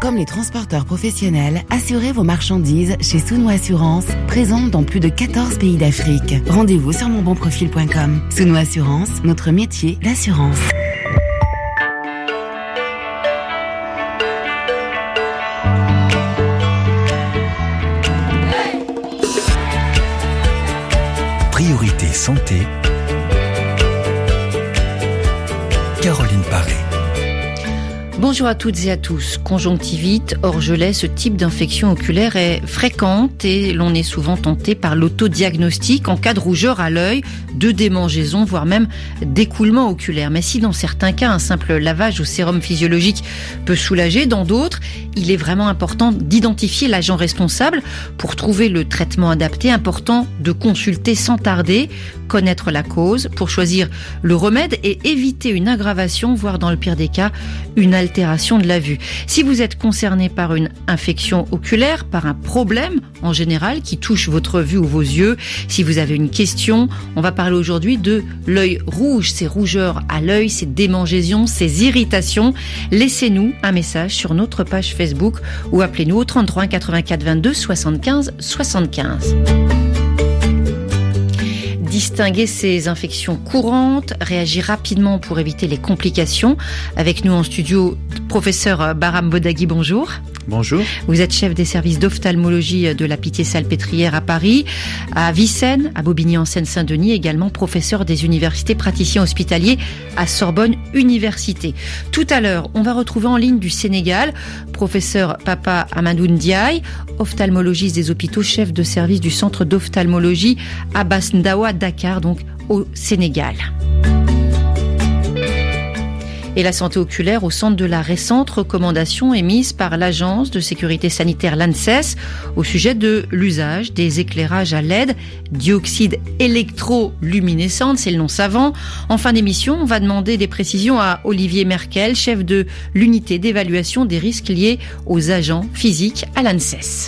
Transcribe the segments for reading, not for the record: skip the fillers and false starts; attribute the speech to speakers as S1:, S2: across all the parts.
S1: Comme les transporteurs professionnels, assurez vos marchandises chez Souno Assurance, présente dans plus de 14 pays d'Afrique. Rendez-vous sur monbonprofil.com. Souno Assurance, notre métier, l'assurance.
S2: Priorité santé. Caroline Paré.
S3: Bonjour à toutes et à tous. Conjonctivite, orgelet, ce type d'infection oculaire est fréquente et l'on est souvent tenté par l'autodiagnostic en cas de rougeur à l'œil, de démangeaison, voire même d'écoulement oculaire. Mais si dans certains cas, un simple lavage au sérum physiologique peut soulager, dans d'autres, il est vraiment important d'identifier l'agent responsable pour trouver le traitement adapté. Important de consulter sans tarder, connaître la cause pour choisir le remède et éviter une aggravation, voire dans le pire des cas, une altération de la vue. Si vous êtes concerné par une infection oculaire, par un problème en général qui touche votre vue ou vos yeux, si vous avez une question, on va parler aujourd'hui de l'œil rouge, ces rougeurs à l'œil, ces démangeaisons, ces irritations. Laissez-nous un message sur notre page Facebook ou appelez-nous au 33 84 22 75 75. Distinguer ces infections courantes, réagir rapidement pour éviter les complications. Avec nous en studio, professeur Bahram Bodaghi, bonjour.
S4: Bonjour.
S3: Vous êtes chef des services d'ophtalmologie de la Pitié-Salpêtrière à Paris, à Vicenne, à Bobigny en Seine-Saint-Denis, également professeur des universités, praticien hospitalier à Sorbonne Université. Tout à l'heure, on va retrouver en ligne du Sénégal, professeur Papa Amadou Ndiaye, ophtalmologiste des hôpitaux, chef de service du centre d'ophtalmologie Abass Ndao, Dakar, donc au Sénégal. Et la santé oculaire au centre de la récente recommandation émise par l'Agence de sécurité sanitaire l'ANSES au sujet de l'usage des éclairages à LED, dioxyde électroluminescente, c'est le nom savant. En fin d'émission, on va demander des précisions à Olivier Merkel, chef de l'unité d'évaluation des risques liés aux agents physiques à l'ANSES.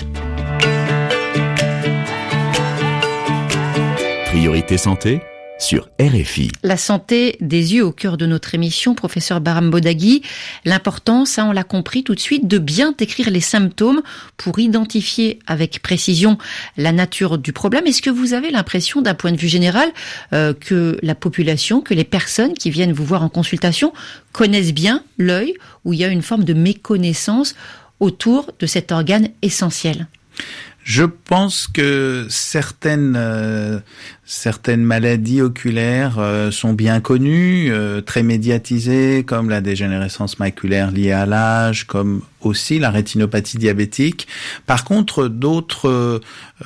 S2: Priorité santé sur RFI.
S3: La santé des yeux au cœur de notre émission, professeur Bahram Bodaghi. L'importance, on l'a compris tout de suite, de bien décrire les symptômes pour identifier avec précision la nature du problème. Est-ce que vous avez l'impression, d'un point de vue général, que la population, que les personnes qui viennent vous voir en consultation connaissent bien l'œil, ou il y a une forme de méconnaissance autour de cet organe essentiel ?
S4: Je pense que certaines maladies oculaires sont bien connues, très médiatisées, comme la dégénérescence maculaire liée à l'âge, comme aussi la rétinopathie diabétique. Par contre, d'autres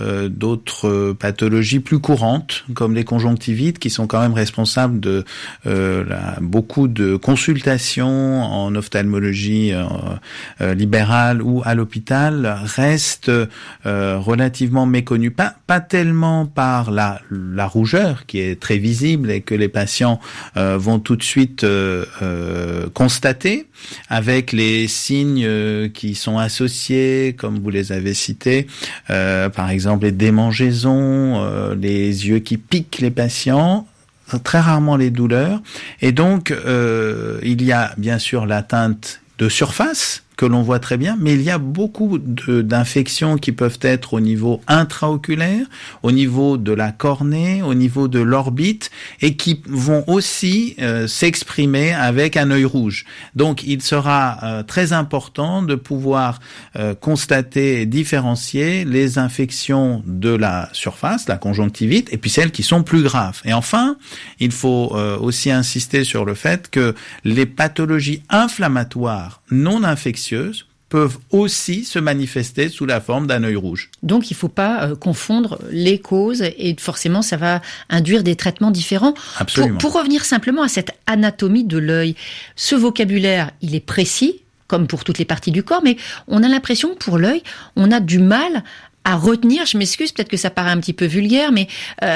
S4: pathologies plus courantes, comme les conjonctivites, qui sont quand même responsables de beaucoup de consultations en ophtalmologie libérale ou à l'hôpital, restent relativement méconnues. Pas tellement par la rougeur, qui est très visible et que les patients vont tout de suite constater, avec les signes qui sont associés, comme vous les avez cités, par exemple les démangeaisons, les yeux qui piquent les patients, très rarement les douleurs. Et donc, il y a bien sûr l'atteinte de surface, que l'on voit très bien, mais il y a beaucoup d'infections qui peuvent être au niveau intraoculaire, au niveau de la cornée, au niveau de l'orbite, et qui vont aussi s'exprimer avec un œil rouge. Donc, il sera très important de pouvoir constater et différencier les infections de la surface, la conjonctivite, et puis celles qui sont plus graves. Et enfin, il faut aussi insister sur le fait que les pathologies inflammatoires non infectieuses peuvent aussi se manifester sous la forme d'un œil rouge.
S3: Donc il ne faut pas confondre les causes et forcément ça va induire des traitements différents.
S4: Absolument.
S3: Pour revenir simplement à cette anatomie de l'œil, ce vocabulaire, il est précis, comme pour toutes les parties du corps, mais on a l'impression que pour l'œil, on a du mal à retenir, je m'excuse, peut-être que ça paraît un petit peu vulgaire, mais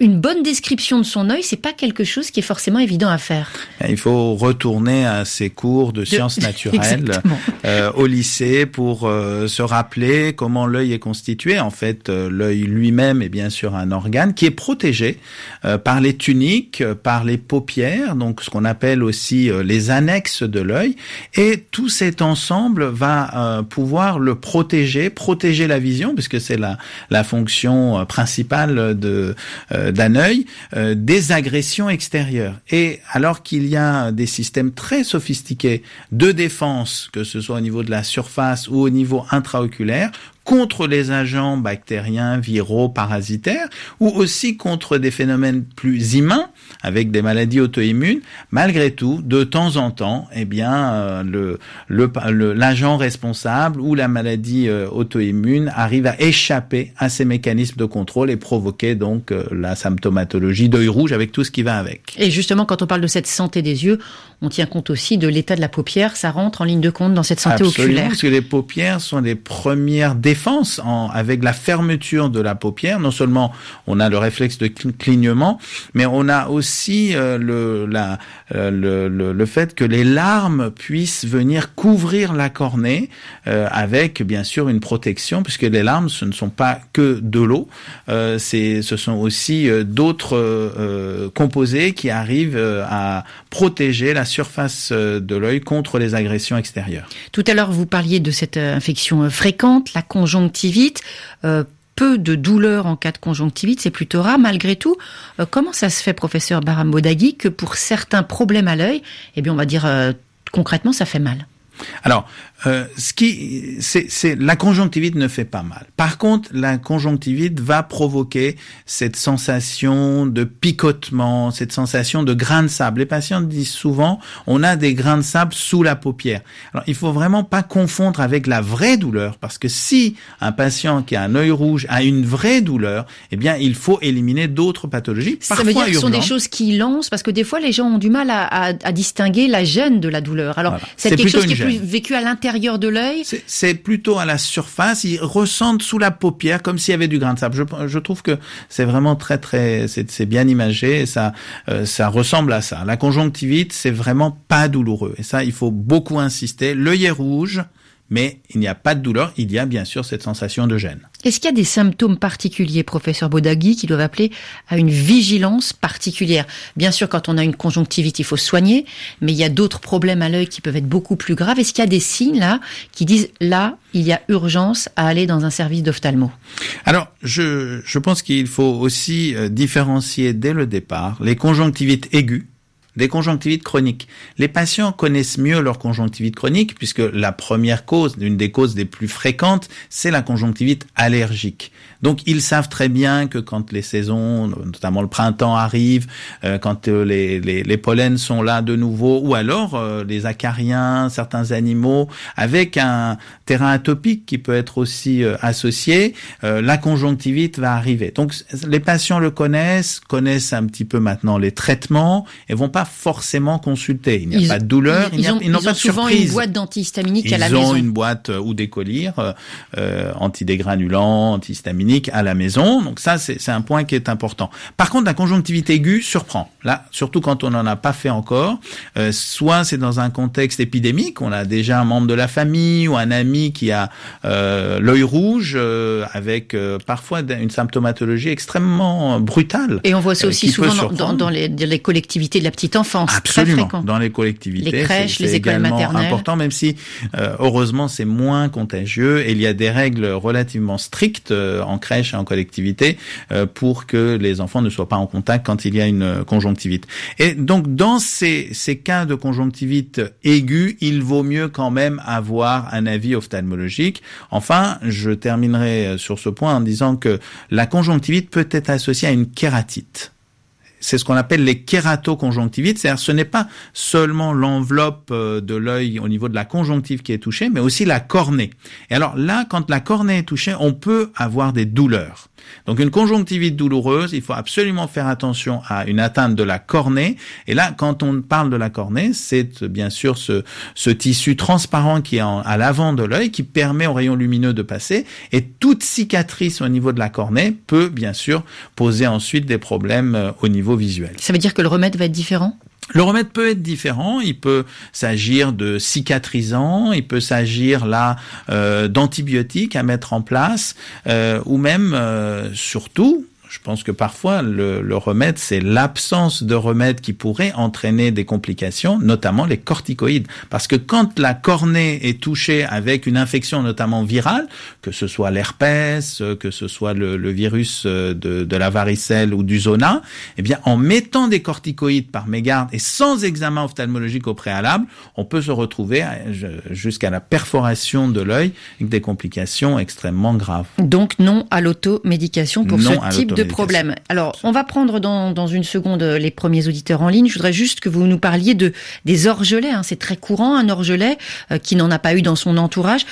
S3: une bonne description de son œil, c'est pas quelque chose qui est forcément évident à faire.
S4: Il faut retourner à ses cours de sciences naturelles au lycée pour se rappeler comment l'œil est constitué. En fait, l'œil lui-même est bien sûr un organe qui est protégé par les tuniques, par les paupières, donc ce qu'on appelle aussi les annexes de l'œil. Et tout cet ensemble va pouvoir le protéger la vision, puisque c'est la fonction principale d'un œil, des agressions extérieures. Et alors qu'il y a des systèmes très sophistiqués de défense, que ce soit au niveau de la surface ou au niveau intraoculaire, contre les agents bactériens, viraux, parasitaires, ou aussi contre des phénomènes plus humains, avec des maladies auto-immunes, malgré tout, de temps en temps, l'agent responsable ou la maladie auto-immune arrive à échapper à ces mécanismes de contrôle et provoquer donc la symptomatologie d'œil rouge avec tout ce qui va avec.
S3: Et justement, quand on parle de cette santé des yeux, on tient compte aussi de l'état de la paupière, ça rentre en ligne de compte dans cette santé oculaire.
S4: Parce que les paupières sont les premières défenses avec la fermeture de la paupière. Non seulement on a le réflexe de clignement, mais on a aussi le fait que les larmes puissent venir couvrir la cornée avec bien sûr une protection, puisque les larmes ce ne sont pas que de l'eau, ce sont aussi d'autres composés qui arrivent à protéger la surface de l'œil contre les agressions extérieures.
S3: Tout à l'heure, vous parliez de cette infection fréquente, la conjonctivite. Peu de douleurs en cas de conjonctivite, c'est plutôt rare. Malgré tout, comment ça se fait, professeur Bahram-Bodaghi, que pour certains problèmes à l'œil, on va dire concrètement, ça fait mal?
S4: Alors, la conjonctivite ne fait pas mal. Par contre, la conjonctivite va provoquer cette sensation de picotement, cette sensation de grains de sable. Les patients disent souvent, on a des grains de sable sous la paupière. Alors, il faut vraiment pas confondre avec la vraie douleur, parce que si un patient qui a un œil rouge a une vraie douleur, il faut éliminer d'autres pathologies.
S3: Ça veut dire que ce sont des choses qui lancent, parce que des fois, les gens ont du mal à distinguer la gêne de la douleur. Alors, voilà. C'est quelque chose qui est plus vécu à l'intérieur de l'œil?
S4: C'est plutôt à la surface. Ils ressentent sous la paupière comme s'il y avait du grain de sable. Je trouve que c'est vraiment c'est bien imagé et ça ressemble à ça. La conjonctivite, c'est vraiment pas douloureux. Et ça, il faut beaucoup insister. L'œil est rouge, mais il n'y a pas de douleur. Il y a bien sûr cette sensation de gêne.
S3: Est-ce qu'il y a des symptômes particuliers, professeur Bodaghi, qui doivent appeler à une vigilance particulière? Bien sûr, quand on a une conjonctivite, il faut soigner, mais il y a d'autres problèmes à l'œil qui peuvent être beaucoup plus graves. Est-ce qu'il y a des signes là qui disent là, il y a urgence à aller dans un service d'ophtalmo?
S4: Alors, je pense qu'il faut aussi différencier dès le départ les conjonctivites aiguës des conjonctivites chroniques. Les patients connaissent mieux leur conjonctivite chronique puisque la première cause, une des causes les plus fréquentes, c'est la conjonctivite allergique. Donc ils savent très bien que quand les saisons, notamment le printemps arrive, quand les pollens sont là de nouveau, ou alors les acariens, certains animaux, avec un terrain atopique qui peut être aussi associé, la conjonctivite va arriver. Donc les patients le connaissent un petit peu maintenant les traitements et vont pas forcément consulter. Il n'y a pas de douleur, ils n'ont pas de surprise. Ils ont
S3: souvent une boîte d'antihistaminique à la maison.
S4: Ils ont une boîte ou des collyres antidégranulants, antihistaminiques à la maison. Donc ça, c'est un point qui est important. Par contre, la conjonctivite aiguë surprend. Là, surtout quand on n'en a pas fait encore. Soit c'est dans un contexte épidémique, on a déjà un membre de la famille ou un ami qui a l'œil rouge avec parfois une symptomatologie extrêmement brutale.
S3: Et on voit ça aussi souvent dans les collectivités de la petite enfance.
S4: Absolument. Dans les collectivités.
S3: Les crèches, les écoles maternelles.
S4: Important, même si heureusement c'est moins contagieux et il y a des règles relativement strictes en crèche et en collectivité pour que les enfants ne soient pas en contact quand il y a une conjonctivite. Et donc dans ces cas de conjonctivite aiguë, il vaut mieux quand même avoir un avis ophtalmologique. Enfin, je terminerai sur ce point en disant que la conjonctivite peut être associée à une kératite. c'est ce qu'on appelle les kératoconjonctivites, c'est-à-dire ce n'est pas seulement l'enveloppe de l'œil au niveau de la conjonctive qui est touchée, mais aussi la cornée. Et alors là, quand la cornée est touchée, on peut avoir des douleurs. Donc une conjonctivite douloureuse, il faut absolument faire attention à une atteinte de la cornée. Et là, quand on parle de la cornée, c'est bien sûr ce tissu transparent qui est à l'avant de l'œil, qui permet aux rayons lumineux de passer. Et toute cicatrice au niveau de la cornée peut bien sûr poser ensuite des problèmes au niveau visuel.
S3: Ça veut dire que le remède va être différent ?
S4: Le remède peut être différent, il peut s'agir de cicatrisants, il peut s'agir là d'antibiotiques à mettre en place, ou même surtout, je pense que parfois le remède, c'est l'absence de remède qui pourrait entraîner des complications, notamment les corticoïdes. Parce que quand la cornée est touchée avec une infection notamment virale, que ce soit l'herpès, que ce soit le virus de la varicelle ou du zona, eh bien en mettant des corticoïdes par mégarde et sans examen ophtalmologique au préalable, on peut se retrouver jusqu'à la perforation de l'œil avec des complications extrêmement graves.
S3: Donc non à l'automédication pour ce type de problème. Alors, on va prendre dans une seconde les premiers auditeurs en ligne. Je voudrais juste que vous nous parliez des orgelets. C'est très courant, un orgelet qui n'en a pas eu dans son entourage.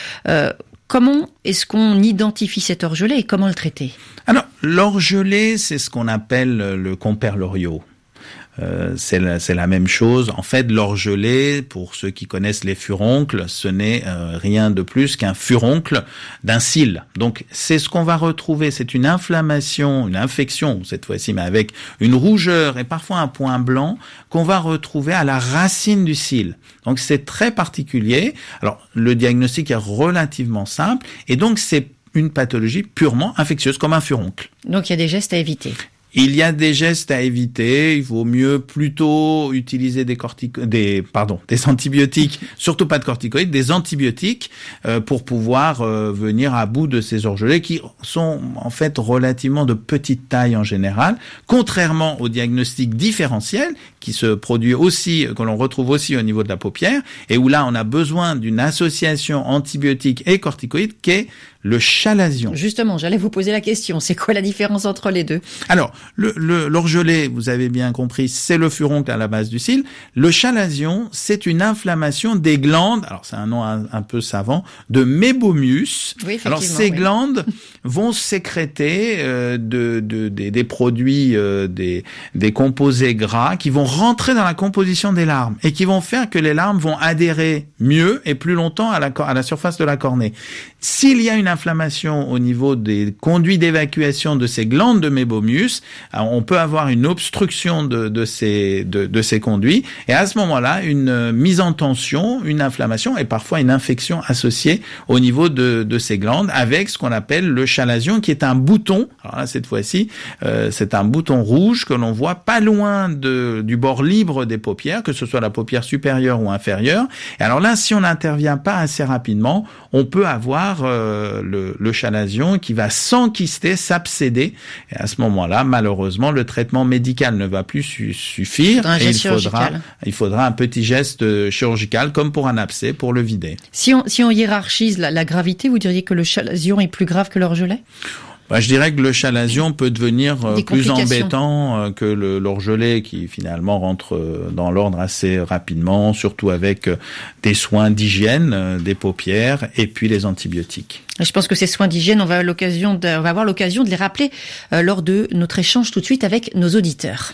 S3: Comment est-ce qu'on identifie cet orgelet et comment le traiter ?
S4: Alors, l'orgelet, c'est ce qu'on appelle le compère Loriot. C'est la même chose. En fait, l'orgelet, pour ceux qui connaissent les furoncles, ce n'est rien de plus qu'un furoncle d'un cil. Donc, c'est ce qu'on va retrouver. C'est une inflammation, une infection, cette fois-ci, mais avec une rougeur et parfois un point blanc qu'on va retrouver à la racine du cil. Donc, c'est très particulier. Alors, le diagnostic est relativement simple et donc, c'est une pathologie purement infectieuse, comme un furoncle.
S3: Donc, il y a des gestes à éviter.
S4: Il y a des gestes à éviter. Il vaut mieux plutôt utiliser des antibiotiques, surtout pas de corticoïdes, des antibiotiques pour pouvoir venir à bout de ces orgelets qui sont en fait relativement de petite taille en général, contrairement au diagnostic différentiel qui se produit aussi, que l'on retrouve aussi au niveau de la paupière, et où là on a besoin d'une association antibiotique et corticoïde qui est le chalazion.
S3: Justement, j'allais vous poser la question. C'est quoi la différence entre les deux ?
S4: Alors, l'orgelet, vous avez bien compris, c'est le furoncle à la base du cil. Le chalazion, c'est une inflammation des glandes, alors c'est un nom un peu savant, de mébomius.
S3: Oui,
S4: alors, ces glandes vont sécréter des produits, des composés gras qui vont rentrer dans la composition des larmes et qui vont faire que les larmes vont adhérer mieux et plus longtemps à la surface de la cornée. S'il y a une inflammation au niveau des conduits d'évacuation de ces glandes de mébomius, on peut avoir une obstruction de ces conduits et à ce moment-là, une mise en tension, une inflammation et parfois une infection associée au niveau de ces glandes avec ce qu'on appelle le chalazion qui est un bouton. Alors là, cette fois-ci, c'est un bouton rouge que l'on voit pas loin du bord libre des paupières, que ce soit la paupière supérieure ou inférieure. Et alors là, si on n'intervient pas assez rapidement, on peut avoir le chalazion qui va s'enquister, s'abséder. Et à ce moment-là, malheureusement, le traitement médical ne va plus suffire. Et il faudra un petit geste chirurgical, comme pour un abcès, pour le vider.
S3: Si on hiérarchise la gravité, vous diriez que le chalazion est plus grave que l'orgelet ?
S4: Je dirais que le chalazion peut devenir plus embêtant que l'orgelet qui finalement rentre dans l'ordre assez rapidement, surtout avec des soins d'hygiène des paupières et puis les antibiotiques.
S3: Je pense que ces soins d'hygiène, on va avoir l'occasion de les rappeler lors de notre échange tout de suite avec nos auditeurs.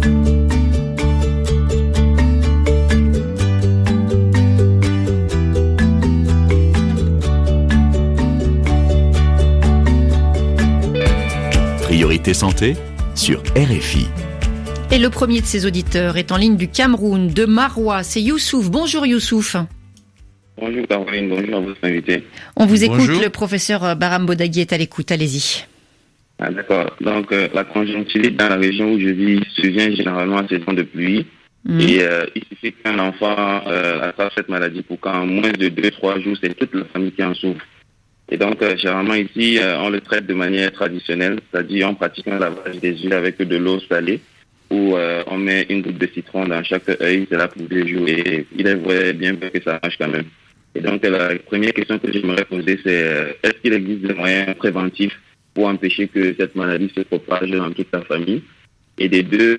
S2: Priorité santé sur RFI.
S3: Et le premier de ces auditeurs est en ligne du Cameroun, de Maroua. C'est Youssouf. Bonjour Youssouf.
S5: Bonjour Caroline, bonjour à votre invité.
S3: On vous écoute,
S4: bonjour.
S3: Le professeur Baram Bodagui est à l'écoute, allez-y.
S5: Ah, d'accord, donc la conjonctivite dans la région où je vis survient généralement en saison de pluie. Et il suffit qu'un enfant attrape cette maladie pour qu'en moins de 2-3 jours, c'est toute la famille qui en souffre. Et donc, généralement ici, on le traite de manière traditionnelle, c'est-à-dire en pratiquant un lavage des yeux avec de l'eau salée, où on met une goutte de citron dans chaque œil, c'est là pour 2 jours, et il est vrai bien que ça marche quand même. Et donc, la première question que j'aimerais poser, c'est est-ce qu'il existe des moyens préventifs pour empêcher que cette maladie se propage dans toute la famille? Et des deux,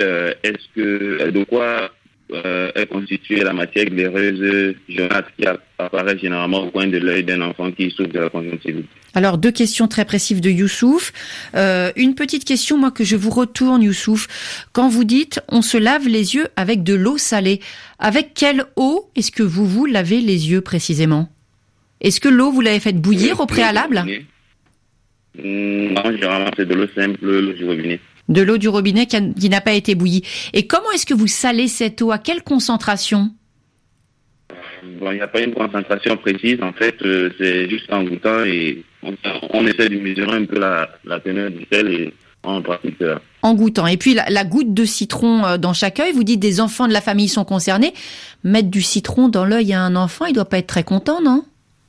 S5: de quoi est constituée la matière glaireuse jaunâtre qui apparaît généralement au coin de l'œil d'un enfant qui souffre de la conjonctivite?
S3: Alors, 2 questions très précises de Youssouf. Une petite question, moi, que je vous retourne, Youssouf. Quand vous dites, on se lave les yeux avec de l'eau salée, avec quelle eau est-ce que vous lavez les yeux précisément? Est-ce que l'eau, vous l'avez faite bouillir au préalable?
S5: Non, généralement, c'est de l'eau simple, l'eau du robinet.
S3: De l'eau du robinet qui n'a pas été bouillie. Et comment est-ce que vous salez cette eau? À quelle concentration?
S5: Bon, il n'y a pas une concentration précise. En fait, c'est juste en goûtant et on essaie de mesurer un peu la teneur du sel et en pratique.
S3: En goûtant. Et puis, la goutte de citron dans chaque œil, vous dites des enfants de la famille sont concernés. Mettre du citron dans l'œil à un enfant, il doit pas être très content, non?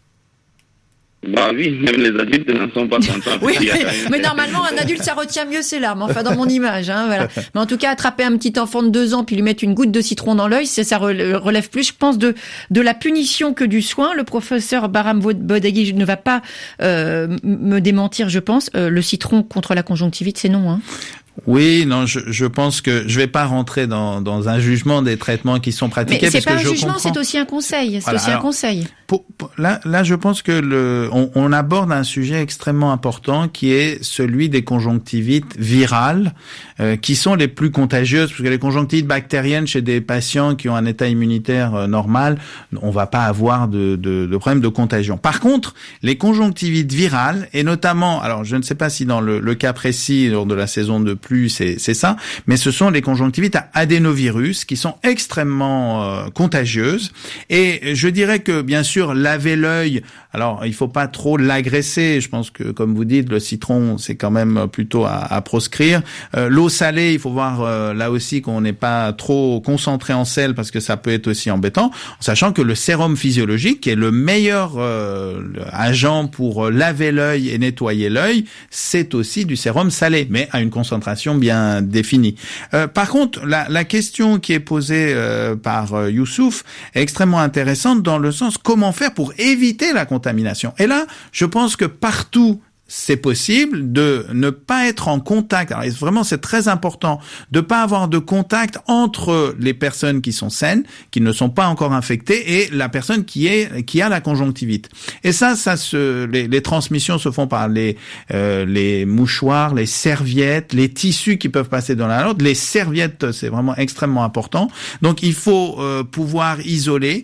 S5: Bah oui, même les adultes n'en sont pas contents.
S3: Oui, mais normalement, un adulte, ça retient mieux ses larmes. Enfin, dans mon image, voilà. Mais en tout cas, attraper un petit enfant de 2 ans puis lui mettre une goutte de citron dans l'œil, ça relève plus, je pense, de la punition que du soin. Le professeur Bahram Bodeghi ne va pas me démentir, je pense. Le citron contre la conjonctivite, c'est non, hein.
S4: Oui, non, je pense que je vais pas rentrer dans un jugement des traitements qui sont pratiqués.
S3: Mais c'est pas un jugement, c'est aussi un conseil. C'est aussi un conseil.
S4: Là, je pense que on aborde un sujet extrêmement important qui est celui des conjonctivites virales, qui sont les plus contagieuses, parce que les conjonctivites bactériennes chez des patients qui ont un état immunitaire normal, on va pas avoir de problème de contagion. Par contre, les conjonctivites virales, et notamment, alors je ne sais pas si dans le cas précis lors de la saison de pluie c'est ça, mais ce sont les conjonctivites à adénovirus qui sont extrêmement contagieuses. Et je dirais que bien sûr laver l'œil, alors il faut pas trop l'agresser. Je pense que comme vous dites, le citron c'est quand même plutôt à proscrire. L'eau salée, il faut voir là aussi qu'on n'est pas trop concentré en sel parce que ça peut être aussi embêtant, en sachant que le sérum physiologique qui est le meilleur agent pour laver l'œil et nettoyer l'œil, c'est aussi du sérum salé, mais à une concentration bien définie. Par contre, la question qui est posée par Youssouf est extrêmement intéressante dans le sens comment faire pour éviter la contamination. Et là, je pense que partout c'est possible de ne pas être en contact. Alors vraiment, c'est très important de pas avoir de contact entre les personnes qui sont saines, qui ne sont pas encore infectées, et la personne qui a la conjonctivite. Et les transmissions se font par les mouchoirs, les serviettes, les tissus qui peuvent passer dans la langue. Les serviettes, c'est vraiment extrêmement important. Donc, il faut pouvoir isoler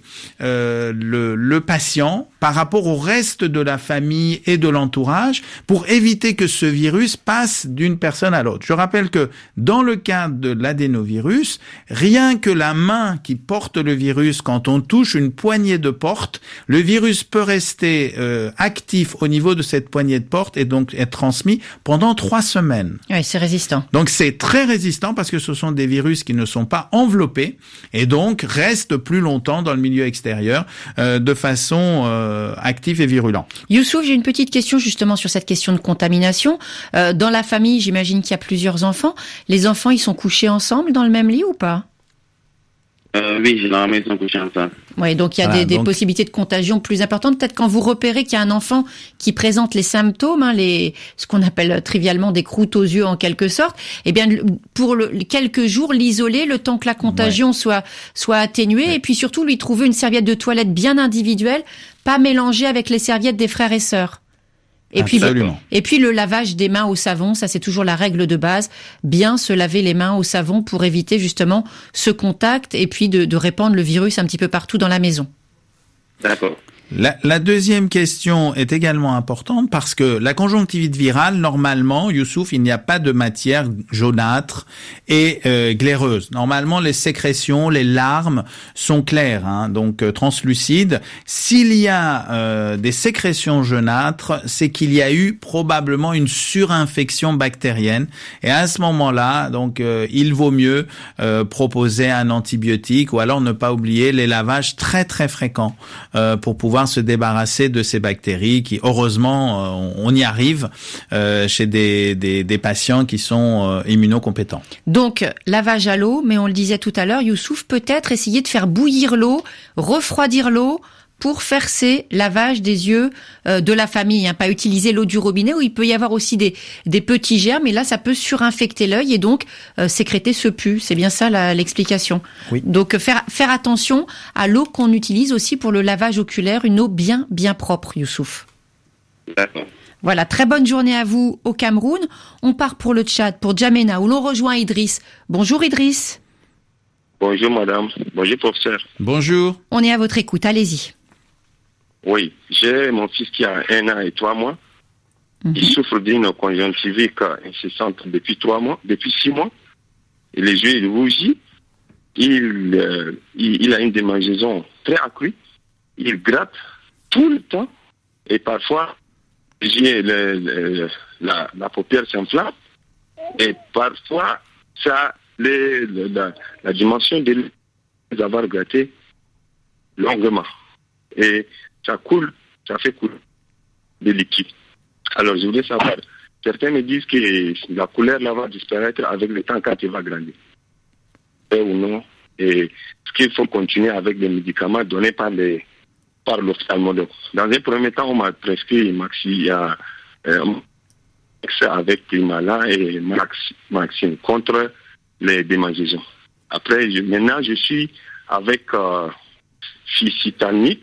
S4: le patient par rapport au reste de la famille et de l'entourage, pour éviter que ce virus passe d'une personne à l'autre. Je rappelle que dans le cas de l'adénovirus, rien que la main qui porte le virus, quand on touche une poignée de porte, le virus peut rester actif au niveau de cette poignée de porte et donc être transmis pendant 3 semaines.
S3: Oui, c'est résistant.
S4: Donc c'est très résistant parce que ce sont des virus qui ne sont pas enveloppés et donc restent plus longtemps dans le milieu extérieur de façon active et virulente.
S3: Youssouf, j'ai une petite question justement sur cette question de contamination. Dans la famille, j'imagine qu'il y a plusieurs enfants. Les enfants, ils sont couchés ensemble dans le même lit ou pas?
S5: Oui, généralement, ils sont couchés ensemble.
S3: Oui, donc il y a des possibilités de contagion plus importantes. Peut-être quand vous repérez qu'il y a un enfant qui présente les symptômes, ce qu'on appelle trivialement des croûtes aux yeux en quelque sorte, eh bien, pour quelques jours, l'isoler, le temps que la contagion soit atténuée, et puis surtout lui trouver une serviette de toilette bien individuelle, pas mélangée avec les serviettes des frères et sœurs. Et puis le lavage des mains au savon, ça c'est toujours la règle de base, bien se laver les mains au savon pour éviter justement ce contact et puis de répandre le virus un petit peu partout dans la maison.
S5: D'accord.
S4: La deuxième question est également importante parce que la conjonctivite virale, normalement, Youssouf, il n'y a pas de matière jaunâtre et glaireuse. Normalement, les sécrétions, les larmes sont claires, donc translucides. S'il y a des sécrétions jaunâtres, c'est qu'il y a eu probablement une surinfection bactérienne. Et à ce moment-là, donc, il vaut mieux proposer un antibiotique ou alors ne pas oublier les lavages très très fréquents pour pouvoir se débarrasser de ces bactéries qui, heureusement, on y arrive chez des patients qui sont immunocompétents.
S3: Donc, lavage à l'eau, mais on le disait tout à l'heure, Youssouf, peut-être essayer de faire bouillir l'eau, refroidir l'eau, pour faire ces lavages des yeux de la famille, pas utiliser l'eau du robinet où il peut y avoir aussi des petits germes et là ça peut surinfecter l'œil et donc sécréter ce pus. C'est bien ça l'explication.
S4: Oui.
S3: Donc faire attention à l'eau qu'on utilise aussi pour le lavage oculaire, une eau bien propre, Youssouf.
S5: D'accord.
S3: Voilà, très bonne journée à vous au Cameroun. On part pour le Tchad, pour Djamena, où l'on rejoint Idriss. Bonjour Idriss.
S6: Bonjour madame, bonjour professeur.
S4: Bonjour.
S3: On est à votre écoute, allez-y.
S6: Oui, j'ai mon fils qui a 1 an et 3 mois. Il souffre d'une conjonctivite incessante depuis 6 mois. Et les yeux, il rougit. Il a une démangeaison très accrue. Il gratte tout le temps. Et parfois, la paupière s'inflamme. Et parfois, ça, la dimension de l'œil d'avoir gratté longuement. Et ça fait couler des liquides. Alors, je voulais savoir, certains me disent que la couleur là va disparaître avec le temps quand il va grandir. Ou non. Et est-ce qu'il faut continuer avec des médicaments donnés par l'ophtalmologue? Dans un premier temps, on m'a prescrit avec Primala et Maxine contre les démangeaisons. Après, maintenant, je suis avec Ficitanique,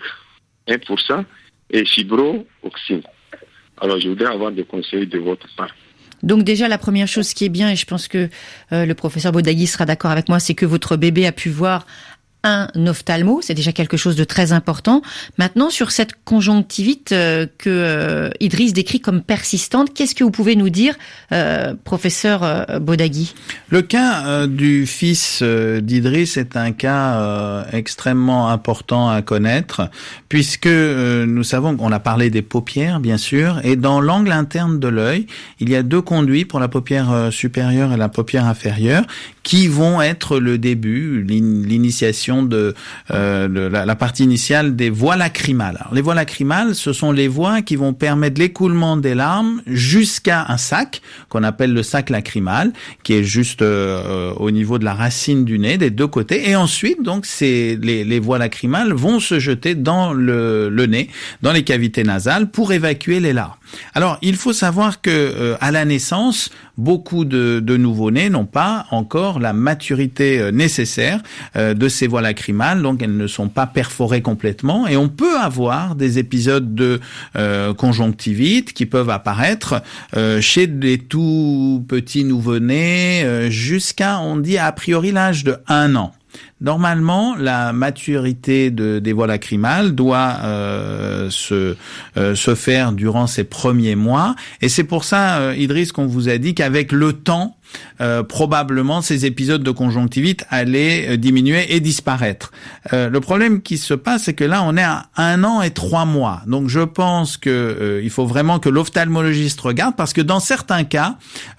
S6: 1%, et Fibroxine. Alors, je voudrais avoir des conseils de votre part.
S3: Donc déjà, la première chose qui est bien, et je pense que le professeur Bodagui sera d'accord avec moi, c'est que votre bébé a pu voir un ophtalmo, c'est déjà quelque chose de très important. Maintenant, sur cette conjonctivite que Idriss décrit comme persistante, qu'est-ce que vous pouvez nous dire, professeur Bodagui?
S4: Le cas du fils d'Idriss est un cas extrêmement important à connaître, puisque nous savons qu'on a parlé des paupières, bien sûr, et dans l'angle interne de l'œil, il y a 2 conduits pour la paupière supérieure et la paupière inférieure, qui vont être le début, l'initiation de la partie initiale des voies lacrymales. Alors, les voies lacrymales, ce sont les voies qui vont permettre l'écoulement des larmes jusqu'à un sac qu'on appelle le sac lacrymal, qui est juste au niveau de la racine du nez, des 2 côtés. Et ensuite, donc, les voies lacrymales vont se jeter dans le nez, dans les cavités nasales, pour évacuer les larmes. Alors, il faut savoir que à la naissance, beaucoup de nouveau-nés n'ont pas encore la maturité nécessaire de ces voies lacrymales, donc elles ne sont pas perforées complètement, et on peut avoir des épisodes de conjonctivite qui peuvent apparaître chez des tout petits nouveau-nés jusqu'à, on dit a priori, l'âge de 1 an. Normalement, la maturité des voies lacrymales doit se faire durant ces premiers mois, et c'est pour ça, Idriss, qu'on vous a dit qu'avec le temps, probablement ces épisodes de conjonctivite allaient diminuer et disparaître. Le problème qui se passe, c'est que là on est à 1 an et 3 mois. Donc je pense que il faut vraiment que l'ophtalmologiste regarde, parce que dans certains cas,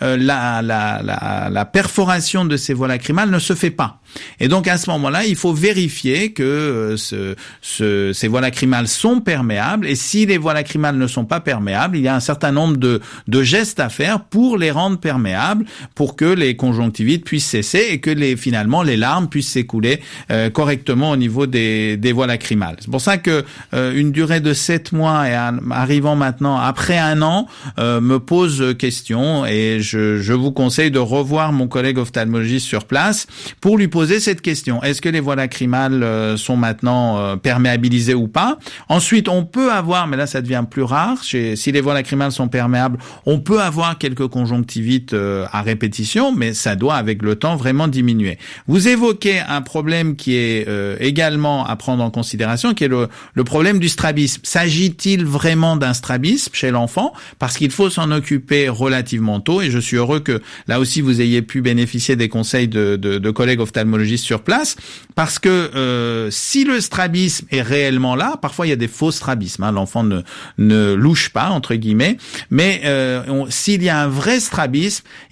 S4: la perforation de ces voies lacrymales ne se fait pas. Et donc à ce moment-là, il faut vérifier que ces voies lacrymales sont perméables, et si les voies lacrymales ne sont pas perméables, il y a un certain nombre de gestes à faire pour les rendre perméables, pour que les conjonctivites puissent cesser et que finalement les larmes puissent s'écouler correctement au niveau des voies lacrymales. C'est pour ça que une durée de 7 mois et arrivant maintenant après 1 an me pose question, et je vous conseille de revoir mon collègue ophtalmologiste sur place pour lui poser cette question. Est-ce que les voies lacrymales sont maintenant perméabilisées ou pas? Ensuite, on peut avoir, mais là ça devient plus rare, si les voies lacrymales sont perméables, on peut avoir quelques conjonctivites à répétition, mais ça doit avec le temps vraiment diminuer. Vous évoquez un problème qui est également à prendre en considération, qui est le problème du strabisme. S'agit-il vraiment d'un strabisme chez l'enfant? Parce qu'il faut s'en occuper relativement tôt, et je suis heureux que là aussi vous ayez pu bénéficier des conseils de collègues ophtalmologistes sur place, parce que si le strabisme est réellement là, parfois il y a des faux strabismes, l'enfant ne louche pas entre guillemets, mais s'il y a un vrai strabisme, il faut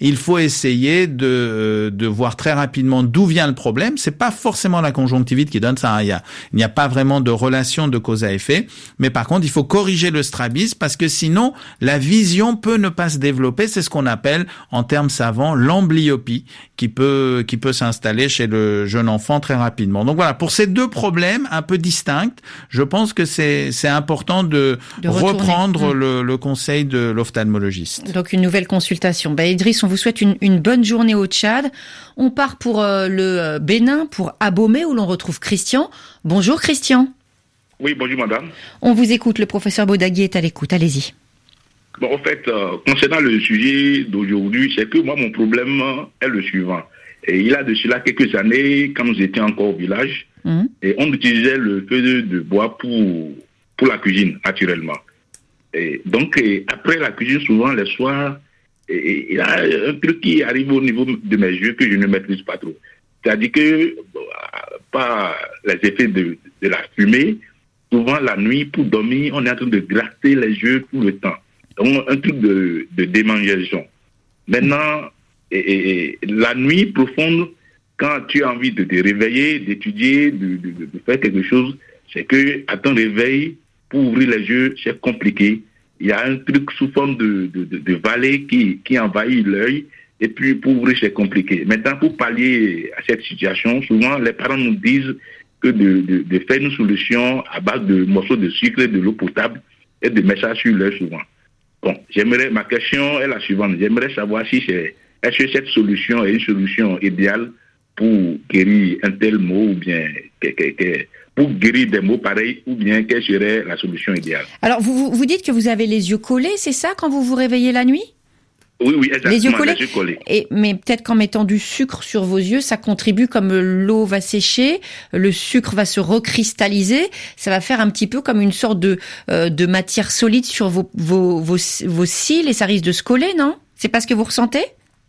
S4: essayer de voir très rapidement d'où vient le problème. C'est pas forcément la conjonctivite qui donne ça. Il n'y a pas vraiment de relation de cause à effet. Mais par contre, il faut corriger le strabisme parce que sinon, la vision peut ne pas se développer. C'est ce qu'on appelle, en termes savants, l'amblyopie qui peut s'installer chez le jeune enfant très rapidement. Donc voilà, pour ces deux problèmes un peu distincts, je pense que c'est important de reprendre le conseil de l'ophtalmologiste.
S3: Donc une nouvelle consultation. Idriss, on vous souhaite une bonne journée au Tchad. On part pour le Bénin, pour Abomey, où l'on retrouve Christian. Bonjour Christian.
S6: Oui, bonjour madame.
S3: On vous écoute, le professeur Bodagui est à l'écoute, allez-y.
S6: Bon, en fait, concernant le sujet d'aujourd'hui, c'est que moi, mon problème est le suivant. Et il y a de cela quelques années, quand nous étions encore au village, et on utilisait le feu de bois pour la cuisine, naturellement. Et donc, après la cuisine, souvent, les soirs, il y a un truc qui arrive au niveau de mes yeux que je ne maîtrise pas trop. C'est-à-dire que, par les effets de la fumée, souvent, la nuit, pour dormir, on est en train de gratter les yeux tout le temps. Donc, un truc de démangeaison. Maintenant, la nuit profonde, quand tu as envie de te réveiller, d'étudier, de faire quelque chose, c'est que à ton réveil, pour ouvrir les yeux, c'est compliqué. Il y a un truc sous forme de vallée qui envahit l'œil, et puis pour ouvrir, c'est compliqué. Maintenant, pour pallier à cette situation, souvent, les parents nous disent que de faire une solution à base de morceaux de sucre et de l'eau potable et de mettre ça sur l'œil souvent. Bon, ma question est la suivante. J'aimerais savoir si est-ce que cette solution est une solution idéale pour guérir un tel mot ou bien pour guérir des mots pareils ou bien quelle serait la solution idéale? Alors,
S3: vous dites que vous avez les yeux collés, c'est ça, quand vous vous réveillez la nuit?
S6: Oui, exactement.
S3: Les yeux collés. Mais peut-être qu'en mettant du sucre sur vos yeux, ça contribue, comme l'eau va sécher, le sucre va se recristalliser, ça va faire un petit peu comme une sorte de matière solide sur vos cils et ça risque de se coller, non? C'est pas ce que vous ressentez?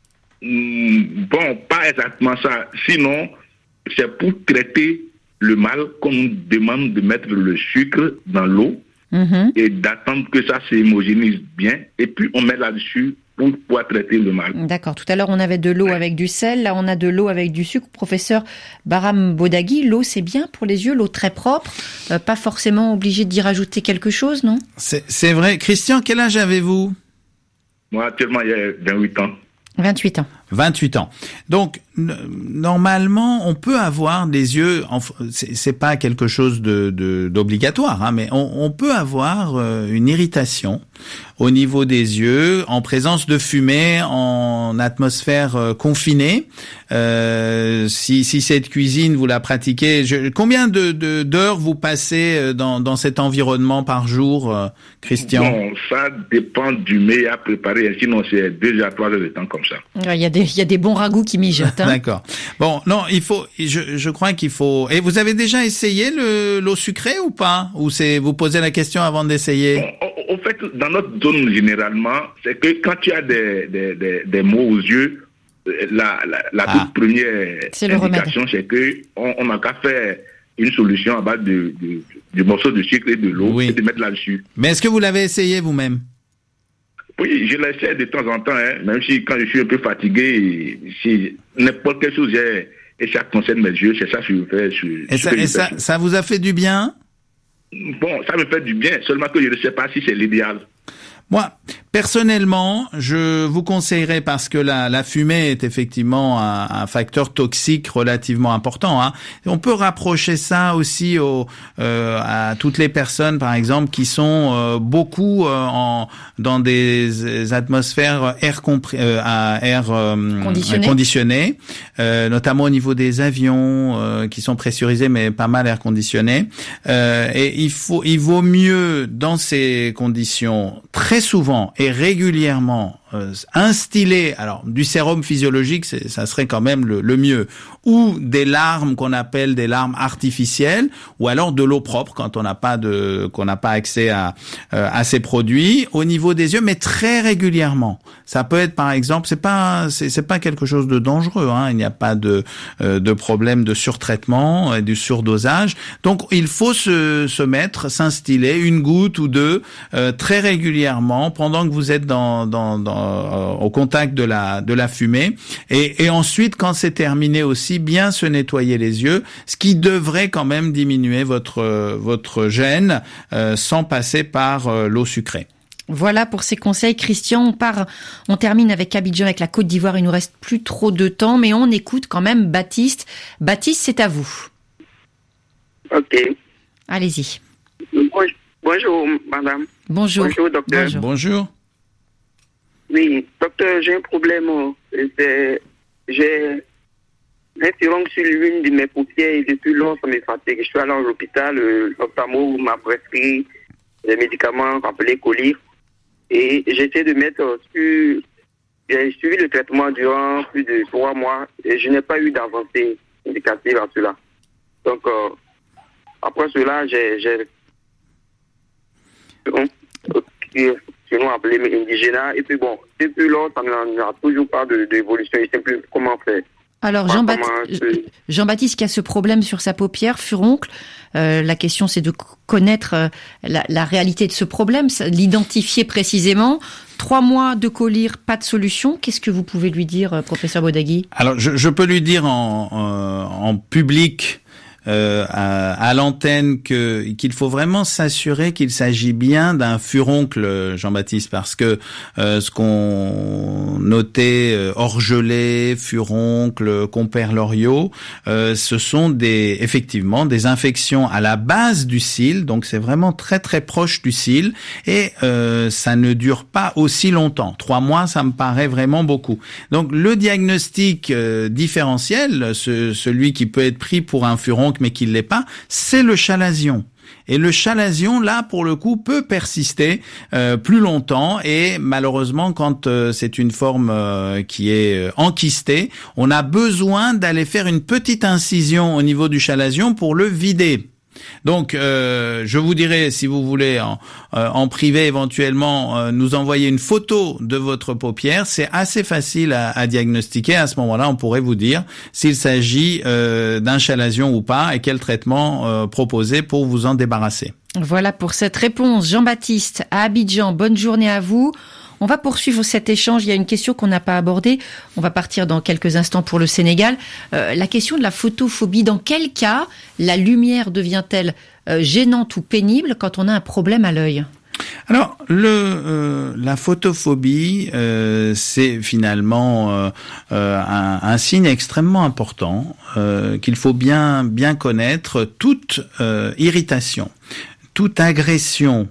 S6: Bon, pas exactement ça. Sinon, c'est pour traiter le mal qu'on nous demande de mettre le sucre dans l'eau et d'attendre que ça s'homogénise bien et puis on met là-dessus pour pouvoir traiter le mal.
S3: D'accord. Tout à l'heure, on avait de l'eau avec du sel. Là, on a de l'eau avec du sucre. Professeur Baram Bodagui, l'eau, c'est bien pour les yeux, l'eau très propre. Pas forcément obligé d'y rajouter quelque chose, non?
S4: C'est vrai. Christian, quel âge avez-vous?
S6: Moi, actuellement, il y a 28 ans.
S3: 28 ans.
S4: 28 ans. Donc, normalement, on peut avoir des yeux, c'est pas quelque chose d'obligatoire, hein, mais on peut avoir une irritation au niveau des yeux en présence de fumée en atmosphère confinée. Si cette cuisine, vous la pratiquez, combien d'heures vous passez dans cet environnement par jour, Christian?
S6: Bon, ça dépend du mets à préparer, sinon c'est 2 à 3 heures de temps comme ça.
S3: Il y a des bons ragoûts qui mijotent. Hein.
S4: D'accord. Bon, non, je crois qu'il faut. Et vous avez déjà essayé l'eau sucrée ou pas? Ou vous posez la question avant d'essayer?
S6: Bon, en fait, dans notre zone généralement, c'est que quand tu as des maux aux yeux, la toute première indication, c'est que on n'a qu'à faire une solution à base du morceau de sucre et de l'eau et de mettre là-dessus.
S4: Mais est-ce que vous l'avez essayé vous-même?
S6: Oui, je l'essaie de temps en temps, hein, même si quand je suis un peu fatigué, si n'importe quelle chose et ça concerne mes yeux, c'est ça que je fais.
S4: Et ça vous a fait du bien?
S6: Bon, ça me fait du bien, seulement que je ne sais pas si c'est l'idéal.
S4: Moi, personnellement, je vous conseillerais, parce que la fumée est effectivement un facteur toxique relativement important. Hein. On peut rapprocher ça aussi à toutes les personnes, par exemple, qui sont beaucoup dans des atmosphères à air conditionné, notamment au niveau des avions qui sont pressurisés mais pas mal air conditionné. Et il vaut mieux dans ces conditions très souvent et régulièrement instiller, alors du sérum physiologique, ça serait quand même le mieux, ou des larmes qu'on appelle des larmes artificielles, ou alors de l'eau propre quand on n'a pas accès à ces produits au niveau des yeux, mais très régulièrement. Ça peut être, par exemple, c'est pas quelque chose de dangereux, hein. Il n'y a pas de problème de surtraitement et du surdosage. Donc il faut s'instiller une goutte ou deux très régulièrement pendant que vous êtes dans au contact de la fumée. Et ensuite, quand c'est terminé aussi, bien se nettoyer les yeux, ce qui devrait quand même diminuer votre gêne sans passer par l'eau sucrée.
S3: Voilà pour ces conseils, Christian. On termine avec Abidjan, avec la Côte d'Ivoire. Il nous reste plus trop de temps, mais on écoute quand même Baptiste. Baptiste, c'est à vous.
S7: Ok.
S3: Allez-y.
S7: Bonjour, madame.
S3: Bonjour.
S7: Bonjour, docteur.
S4: Bonjour.
S7: Oui, docteur, j'ai un problème. J'ai un furon sur l'une de mes paupières et depuis longtemps, ça me fatigue. Je suis allé à l'hôpital, l'ophtalmo m'a prescrit des médicaments appelés Colire. Et j'essaie de mettre sur... J'ai suivi le traitement durant plus de 3 mois et je n'ai pas eu d'avancée indicative à cela. Donc, après cela, j'ai sinon appelé indigéna. Et puis bon, depuis lors, ça n'a toujours pas d'évolution. Je ne sais plus comment faire.
S3: Alors, Jean-Baptiste qui a ce problème sur sa paupière, furoncle, la question c'est de connaître la réalité de ce problème, l'identifier précisément. 3 mois de colire, pas de solution. Qu'est-ce que vous pouvez lui dire, professeur Bodagui ?
S4: Alors, je peux lui dire en public, à l'antenne qu'il faut vraiment s'assurer qu'il s'agit bien d'un furoncle, Jean-Baptiste, parce que ce qu'on notait orgelé, furoncle, compère Loriot, ce sont effectivement des infections à la base du cil, donc c'est vraiment très très proche du cil et ça ne dure pas aussi longtemps. 3 mois, ça me paraît vraiment beaucoup. Donc le diagnostic différentiel, celui qui peut être pris pour un furoncle mais qui ne l'est pas, c'est le chalazion. Et le chalazion, là, pour le coup, peut persister plus longtemps. Et malheureusement, quand c'est une forme qui est enquistée, on a besoin d'aller faire une petite incision au niveau du chalazion pour le vider. Donc, je vous dirais, si vous voulez, en privé éventuellement, nous envoyer une photo de votre paupière. C'est assez facile à diagnostiquer. À ce moment-là, on pourrait vous dire s'il s'agit d'un chalazion ou pas et quel traitement proposer pour vous en débarrasser.
S3: Voilà pour cette réponse. Jean-Baptiste, à Abidjan, bonne journée à vous. On va poursuivre cet échange. Il y a une question qu'on n'a pas abordée. On va partir dans quelques instants pour le Sénégal. La question de la photophobie. Dans quel cas la lumière devient-elle gênante ou pénible quand on a un problème à l'œil ?
S4: Alors, la photophobie, c'est finalement un signe extrêmement important qu'il faut bien connaître. Toute irritation, toute agression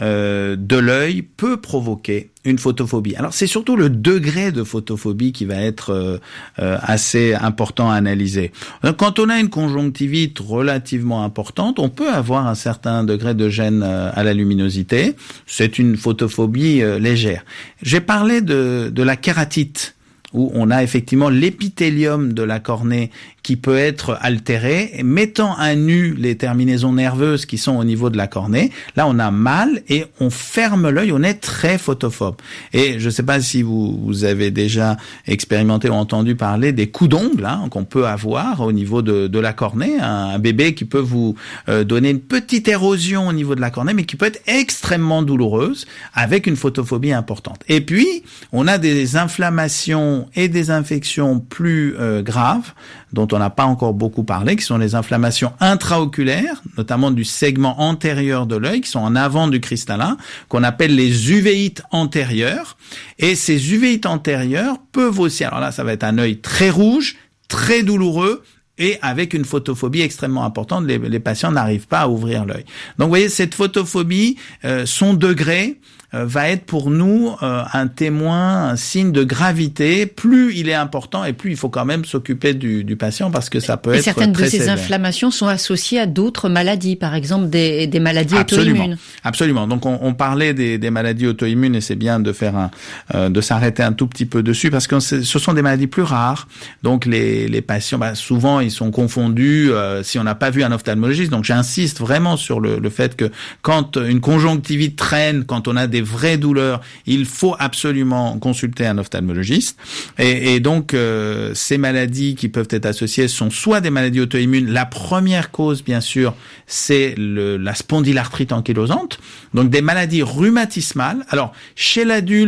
S4: de l'œil peut provoquer une photophobie. Alors c'est surtout le degré de photophobie qui va être assez important à analyser. Quand on a une conjonctivite relativement importante, on peut avoir un certain degré de gêne à la luminosité. C'est une photophobie légère. J'ai parlé de la kératite, où on a effectivement l'épithélium de la cornée qui peut être altéré, mettant à nu les terminaisons nerveuses qui sont au niveau de la cornée. Là, on a mal et on ferme l'œil, on est très photophobe. Et je ne sais pas si vous avez déjà expérimenté ou entendu parler des coups d'ongles qu'on peut avoir au niveau de la cornée, un bébé qui peut vous donner une petite érosion au niveau de la cornée, mais qui peut être extrêmement douloureuse avec une photophobie importante. Et puis, on a des inflammations et des infections plus graves, dont on n'a pas encore beaucoup parlé, qui sont les inflammations intraoculaires, notamment du segment antérieur de l'œil, qui sont en avant du cristallin, qu'on appelle les uvéites antérieures. Et ces uvéites antérieures peuvent aussi, alors là, ça va être un œil très rouge, très douloureux, et avec une photophobie extrêmement importante, les patients n'arrivent pas à ouvrir l'œil. Donc, vous voyez, cette photophobie, son degré va être pour nous un témoin, un signe de gravité. Plus il est important et plus il faut quand même s'occuper du patient parce que ça peut être très sévère.
S3: Certaines de ces inflammations sont associées à d'autres maladies, par exemple des maladies auto-immunes.
S4: Absolument. Donc on parlait des maladies auto-immunes et c'est bien de faire de s'arrêter un tout petit peu dessus parce que ce sont des maladies plus rares. Donc les patients, souvent ils sont confondus si on n'a pas vu un ophtalmologiste. Donc j'insiste vraiment sur le fait que quand une conjonctivite traîne, quand on a des vraies douleurs, il faut absolument consulter un ophtalmologiste. Et donc, ces maladies qui peuvent être associées sont soit des maladies auto-immunes. La première cause, bien sûr, c'est la spondylarthrite ankylosante. Donc, des maladies rhumatismales. Alors, chez l'adulte,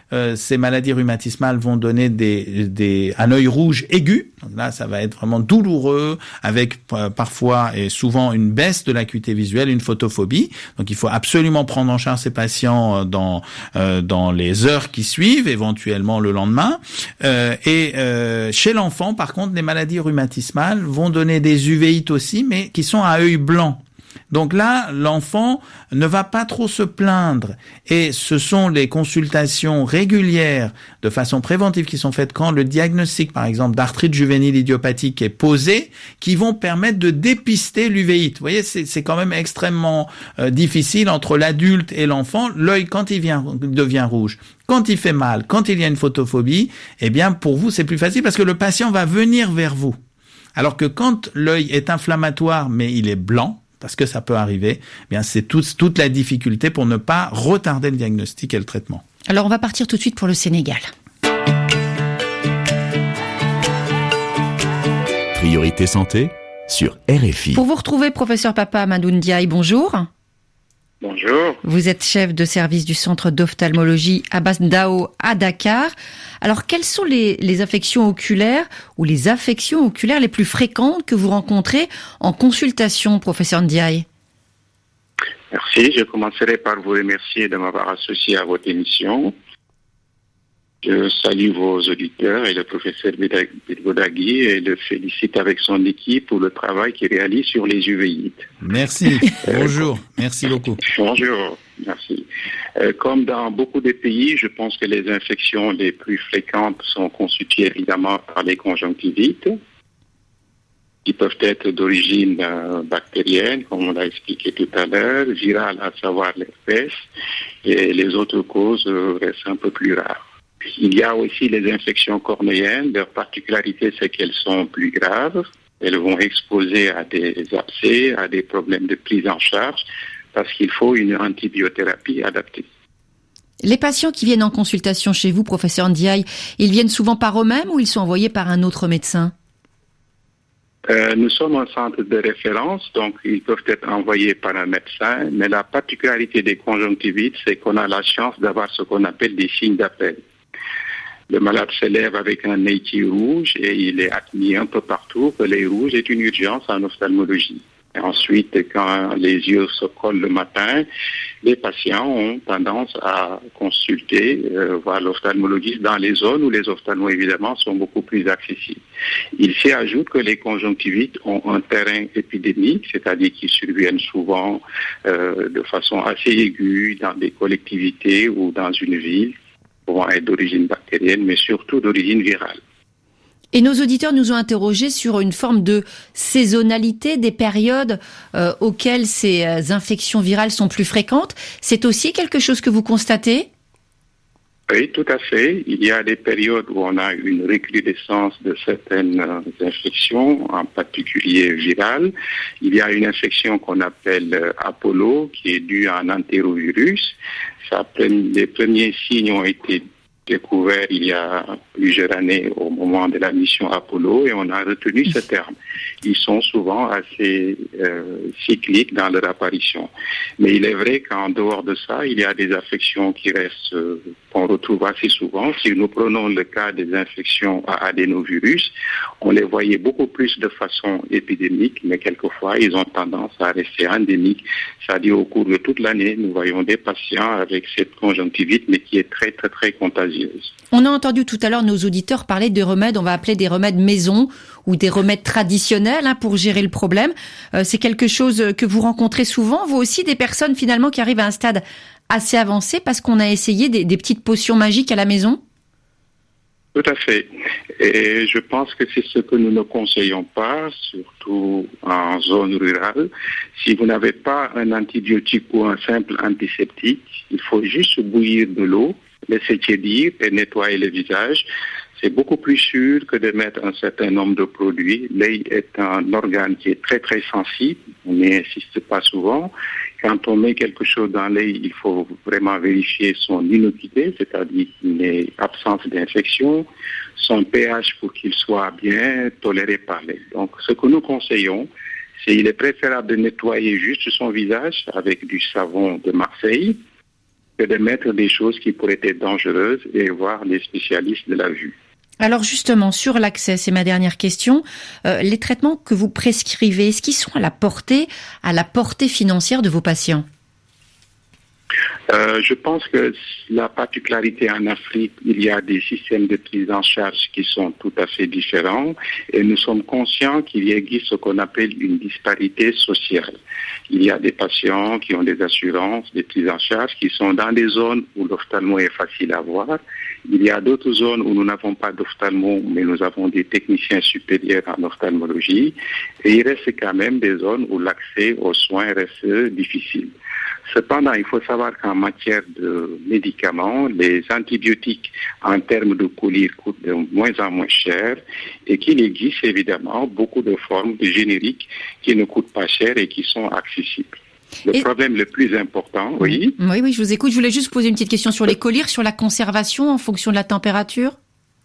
S4: ces maladies rhumatismales vont donner un œil rouge aigu. Donc là, ça va être vraiment douloureux, avec parfois et souvent une baisse de l'acuité visuelle, une photophobie. Donc il faut absolument prendre en charge ces patients dans les heures qui suivent, éventuellement le lendemain. Chez l'enfant, par contre, les maladies rhumatismales vont donner des uvéites aussi, mais qui sont à œil blanc. Donc là, l'enfant ne va pas trop se plaindre, et ce sont les consultations régulières de façon préventive qui sont faites quand le diagnostic, par exemple, d'arthrite juvénile idiopathique est posé, qui vont permettre de dépister l'uvéite. Vous voyez, c'est quand même extrêmement difficile entre l'adulte et l'enfant. L'œil, quand il devient rouge, quand il fait mal, quand il y a une photophobie, eh bien, pour vous, c'est plus facile parce que le patient va venir vers vous. Alors que quand l'œil est inflammatoire, mais il est blanc, parce que ça peut arriver, eh bien c'est toute la difficulté pour ne pas retarder le diagnostic et le traitement.
S3: Alors on va partir tout de suite pour le Sénégal.
S2: Priorité santé sur RFI.
S3: Pour vous retrouver, professeur Papa Amadou Ndiaye, bonjour.
S6: Bonjour.
S3: Vous êtes chef de service du centre d'ophtalmologie Abass Ndao à Dakar. Alors, quelles sont les affections oculaires ou les affections oculaires les plus fréquentes que vous rencontrez en consultation, professeur Ndiaye?
S6: Merci. Je commencerai par vous remercier de m'avoir associé à votre émission. Je salue vos auditeurs et le professeur Bedgodagui et le félicite avec son équipe pour le travail qu'il réalise sur les uvéites.
S4: Merci. Bonjour. Merci beaucoup.
S6: Bonjour. Merci. Comme dans beaucoup de pays, je pense que les infections les plus fréquentes sont constituées évidemment par les conjonctivites, qui peuvent être d'origine bactérienne, comme on l'a expliqué tout à l'heure, virale, à savoir l'herpès, et les autres causes restent un peu plus rares. Il y a aussi les infections cornéennes. Leur particularité, c'est qu'elles sont plus graves. Elles vont exposer à des abcès, à des problèmes de prise en charge, parce qu'il faut une antibiothérapie adaptée.
S3: Les patients qui viennent en consultation chez vous, professeur Ndiaye, ils viennent souvent par eux-mêmes ou ils sont envoyés par un autre médecin?
S6: Nous sommes un centre de référence, donc ils peuvent être envoyés par un médecin, mais la particularité des conjonctivites, c'est qu'on a la chance d'avoir ce qu'on appelle des signes d'appel. Le malade se lève avec un nez qui est rouge et il est admis un peu partout que l'œil rouge est une urgence en ophtalmologie. Et ensuite, quand les yeux se collent le matin, les patients ont tendance à consulter, voir l'ophtalmologiste dans les zones où les ophtalmos, évidemment, sont beaucoup plus accessibles. Il s'y ajoute que les conjonctivites ont un terrain épidémique, c'est-à-dire qu'ils surviennent souvent de façon assez aiguë dans des collectivités ou dans une ville, pouvant être d'origine bactérienne, mais surtout d'origine virale.
S3: Et nos auditeurs nous ont interrogés sur une forme de saisonnalité des périodes auxquelles ces infections virales sont plus fréquentes. C'est aussi quelque chose que vous constatez?
S6: Oui, tout à fait. Il y a des périodes où on a une recrudescence de certaines infections, en particulier virales. Il y a une infection qu'on appelle Apollo, qui est due à un entérovirus. Les premiers signes ont été découverts il y a plusieurs années au moment de la mission Apollo et on a retenu ce terme. Ils sont souvent assez cycliques dans leur apparition. Mais il est vrai qu'en dehors de ça, il y a des affections qui restent, qu'on retrouve assez souvent. Si nous prenons le cas des infections à adénovirus, on les voyait beaucoup plus de façon épidémique, mais quelquefois, ils ont tendance à rester endémiques. C'est-à-dire, au cours de toute l'année, nous voyons des patients avec cette conjonctivite, mais qui est très, très, très contagieuse.
S3: On a entendu tout à l'heure nos auditeurs parler de remèdes, on va appeler des remèdes maison ou des remèdes traditionnels pour gérer le problème. C'est quelque chose que vous rencontrez souvent, vous aussi, des personnes finalement qui arrivent à un stade assez avancé parce qu'on a essayé des petites potions magiques à la maison?
S6: Tout à fait. Et je pense que c'est ce que nous ne conseillons pas, surtout en zone rurale. Si vous n'avez pas un antibiotique ou un simple antiseptique, il faut juste bouillir de l'eau, laisser tiédir et nettoyer le visage. C'est beaucoup plus sûr que de mettre un certain nombre de produits. L'œil est un organe qui est très très sensible, on n'y insiste pas souvent. Quand on met quelque chose dans l'œil, il faut vraiment vérifier son innocuité, c'est-à-dire qu'il ait absence d'infection, son pH pour qu'il soit bien toléré par l'œil. Donc ce que nous conseillons, c'est qu'il est préférable de nettoyer juste son visage avec du savon de Marseille que de mettre des choses qui pourraient être dangereuses et voir les spécialistes de la vue.
S3: Alors justement, sur l'accès, c'est ma dernière question, les traitements que vous prescrivez, est-ce qu'ils sont à la portée financière de vos patients ?
S6: Je pense que la particularité en Afrique, il y a des systèmes de prise en charge qui sont tout à fait différents et nous sommes conscients qu'il existe ce qu'on appelle une disparité sociale. Il y a des patients qui ont des assurances, des prises en charge qui sont dans des zones où l'ophtalmo est facile à voir. Il y a d'autres zones où nous n'avons pas d'ophtalmo, mais nous avons des techniciens supérieurs en ophtalmologie. Et il reste quand même des zones où l'accès aux soins reste difficile. Cependant, il faut savoir qu'en matière de médicaments, les antibiotiques en termes de colis coûtent de moins en moins cher et qu'il existe évidemment beaucoup de formes de génériques qui ne coûtent pas cher et qui sont accessibles. Le problème le plus important, oui.
S3: Oui, je vous écoute. Je voulais juste poser une petite question sur les collyres, sur la conservation en fonction de la température.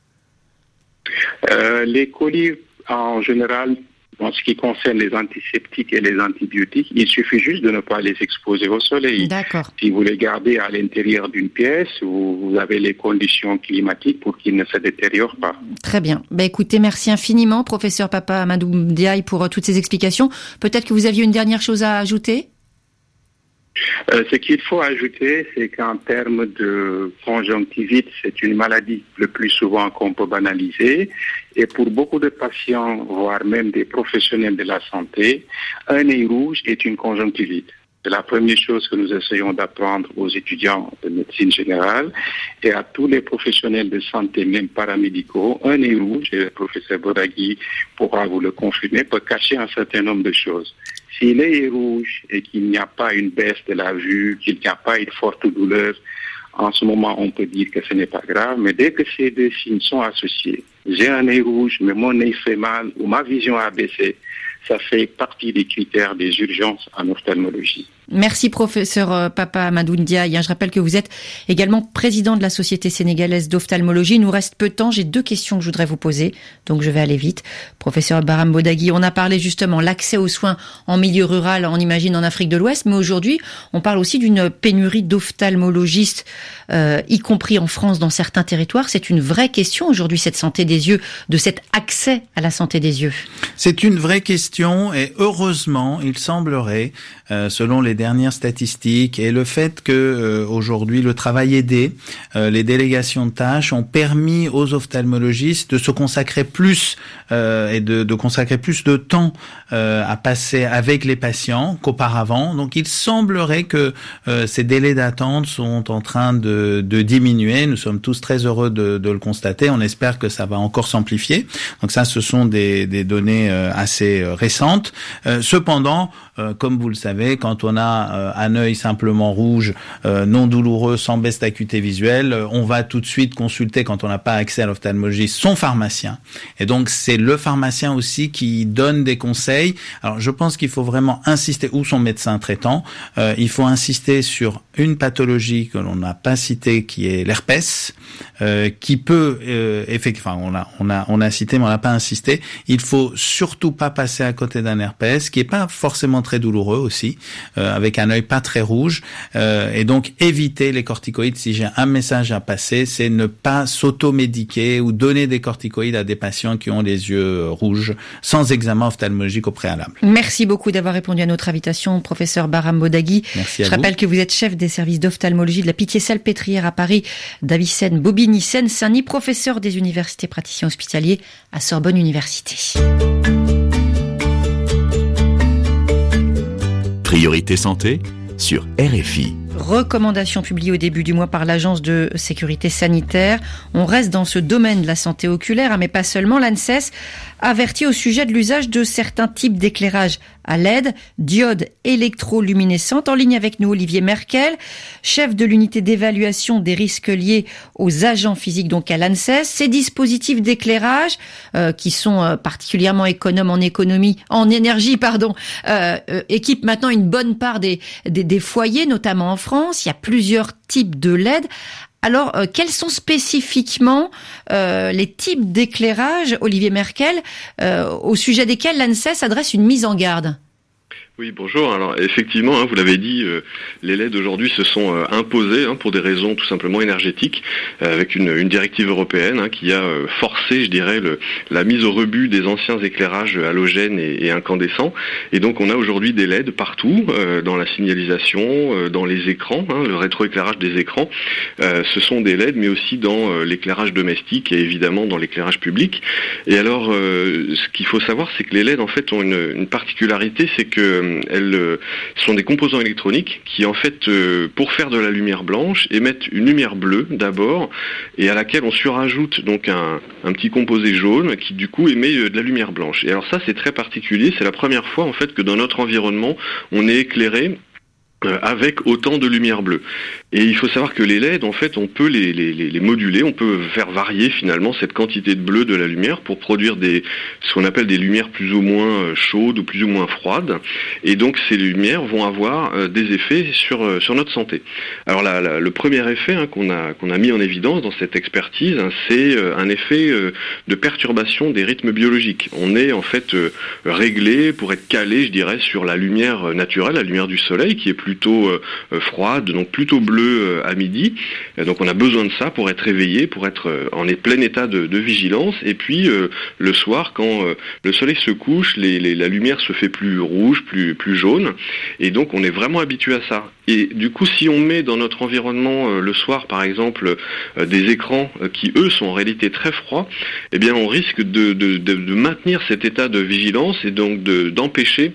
S6: Les collyres, en général, en ce qui concerne les antiseptiques et les antibiotiques, il suffit juste de ne pas les exposer au soleil.
S3: D'accord.
S6: Si vous les gardez à l'intérieur d'une pièce, vous avez les conditions climatiques pour qu'ils ne se détériorent pas. Très
S3: bien. Écoutez, merci infiniment, professeur Papa Amadou Ndiaye, pour toutes ces explications. Peut-être que vous aviez une dernière chose à ajouter ?
S6: Ce qu'il faut ajouter, c'est qu'en termes de conjonctivite, c'est une maladie le plus souvent qu'on peut banaliser. Et pour beaucoup de patients, voire même des professionnels de la santé, un œil rouge est une conjonctivite. C'est la première chose que nous essayons d'apprendre aux étudiants de médecine générale et à tous les professionnels de santé, même paramédicaux. Un œil rouge, et le professeur Bodagui pourra vous le confirmer, peut cacher un certain nombre de choses. Si l'œil est rouge et qu'il n'y a pas une baisse de la vue, qu'il n'y a pas une forte douleur, en ce moment, on peut dire que ce n'est pas grave, mais dès que ces deux signes sont associés, j'ai un œil rouge, mais mon œil fait mal ou ma vision a baissé, ça fait partie des critères des urgences en ophtalmologie.
S3: Merci professeur Papa Amadou Ndiaye. Je rappelle que vous êtes également président de la Société sénégalaise d'ophtalmologie. Il nous reste peu de temps. J'ai 2 questions que je voudrais vous poser, donc je vais aller vite. Professeur Barham Bodagui, on a parlé justement l'accès aux soins en milieu rural, on imagine en Afrique de l'Ouest, mais aujourd'hui, on parle aussi d'une pénurie d'ophtalmologistes, y compris en France dans certains territoires. C'est une vraie question aujourd'hui, cette santé des yeux, de cet accès à la santé des yeux.
S4: C'est une vraie question et heureusement, il semblerait, selon les dernières statistiques et le fait que aujourd'hui le travail aidé, les délégations de tâches ont permis aux ophtalmologistes de se consacrer plus et de consacrer plus de temps à passer avec les patients qu'auparavant. Donc il semblerait que ces délais d'attente sont en train de diminuer. Nous sommes tous très heureux de le constater. On espère que ça va encore s'amplifier. Donc ça, ce sont des données assez récentes. Cependant, comme vous le savez, quand on a un œil simplement rouge, non douloureux, sans baisse d'acuité visuelle, on va tout de suite consulter, quand on n'a pas accès à l'ophtalmologie, son pharmacien. Et donc, c'est le pharmacien aussi qui donne des conseils. Alors, je pense qu'il faut vraiment insister, ou son médecin traitant, il faut insister sur une pathologie que l'on n'a pas citée, qui est l'herpès, qui peut, effectivement, on a cité, mais on n'a pas insisté. Il faut surtout pas passer à côté d'un herpès, qui est pas forcément très douloureux aussi, avec un œil pas très rouge, et donc éviter les corticoïdes. Si j'ai un message à passer, c'est ne pas s'automédiquer ou donner des corticoïdes à des patients qui ont les yeux rouges sans examen ophtalmologique au préalable.
S3: Merci beaucoup d'avoir répondu à notre invitation, professeur Barham Bodagui.
S4: Merci à vous.
S3: Je rappelle que vous êtes chef des services d'ophtalmologie de la Pitié-Salpêtrière à Paris, Davicenne, Bobigny, Seine-Saint-Denis, professeur des universités praticiens hospitaliers à Sorbonne Université.
S2: Priorité santé sur RFI.
S3: Recommandations publiées au début du mois par l'Agence de sécurité sanitaire. On reste dans ce domaine de la santé oculaire, mais pas seulement. L'ANSES avertit au sujet de l'usage de certains types d'éclairage à LED, diode électroluminescente. En ligne avec nous, Olivier Merkel, chef de l'unité d'évaluation des risques liés aux agents physiques, donc à l'ANSES. Ces dispositifs d'éclairage, qui sont particulièrement économes en énergie, équipent maintenant une bonne part des foyers, notamment en France. Il y a plusieurs types de LED. Alors, quels sont spécifiquement les types d'éclairage, Olivier Merkel, au sujet desquels l'ANSES adresse une mise en garde ?
S8: Oui, bonjour. Alors effectivement, vous l'avez dit, les LED aujourd'hui se sont imposés pour des raisons tout simplement énergétiques, avec une directive européenne qui a forcé, je dirais, la mise au rebut des anciens éclairages halogènes et incandescents. Et donc on a aujourd'hui des LED partout, dans la signalisation, dans les écrans, le rétroéclairage des écrans. Ce sont des LED, mais aussi dans l'éclairage domestique et évidemment dans l'éclairage public. Et alors, ce qu'il faut savoir, c'est que les LED en fait ont une particularité, c'est que elles sont des composants électroniques qui en fait, pour faire de la lumière blanche, émettent une lumière bleue d'abord, et à laquelle on surajoute donc un petit composé jaune qui du coup émet de la lumière blanche. Et alors ça c'est très particulier, c'est la première fois en fait que dans notre environnement on est éclairé avec autant de lumière bleue. Et il faut savoir que les LED, en fait, on peut les moduler, on peut faire varier finalement cette quantité de bleu de la lumière pour produire ce qu'on appelle des lumières plus ou moins chaudes ou plus ou moins froides. Et donc ces lumières vont avoir des effets sur notre santé. Alors le premier effet qu'on a mis en évidence dans cette expertise, c'est un effet de perturbation des rythmes biologiques. On est en fait réglé pour être calé, je dirais, sur la lumière naturelle, la lumière du soleil, qui est plutôt froide, donc plutôt bleue à midi. Donc on a besoin de ça pour être réveillé, pour être en plein état de vigilance. Et puis le soir, quand le soleil se couche, la lumière se fait plus rouge, plus jaune. Et donc on est vraiment habitué à ça. Et du coup, si on met dans notre environnement le soir, par exemple, des écrans qui, eux, sont en réalité très froids, eh bien on risque de maintenir cet état de vigilance et donc d'empêcher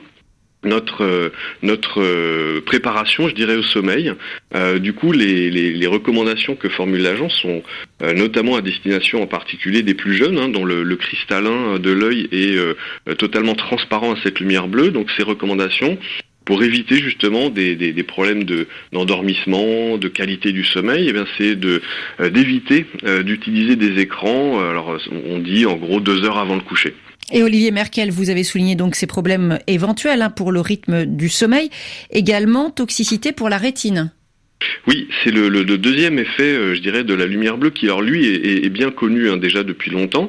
S8: notre préparation, je dirais, au sommeil. Du coup, les recommandations que formule l'agence sont notamment à destination en particulier des plus jeunes, dont le cristallin de l'œil est totalement transparent à cette lumière bleue. Donc ces recommandations, pour éviter justement des problèmes d'endormissement, de qualité du sommeil, eh bien c'est d'éviter d'utiliser des écrans. Alors on dit en gros 2 heures avant le coucher.
S3: Et Olivier Merkel, vous avez souligné donc ces problèmes éventuels pour le rythme du sommeil, également toxicité pour la rétine.
S8: Oui, c'est le deuxième effet, je dirais, de la lumière bleue qui, alors lui, est bien connu déjà depuis longtemps.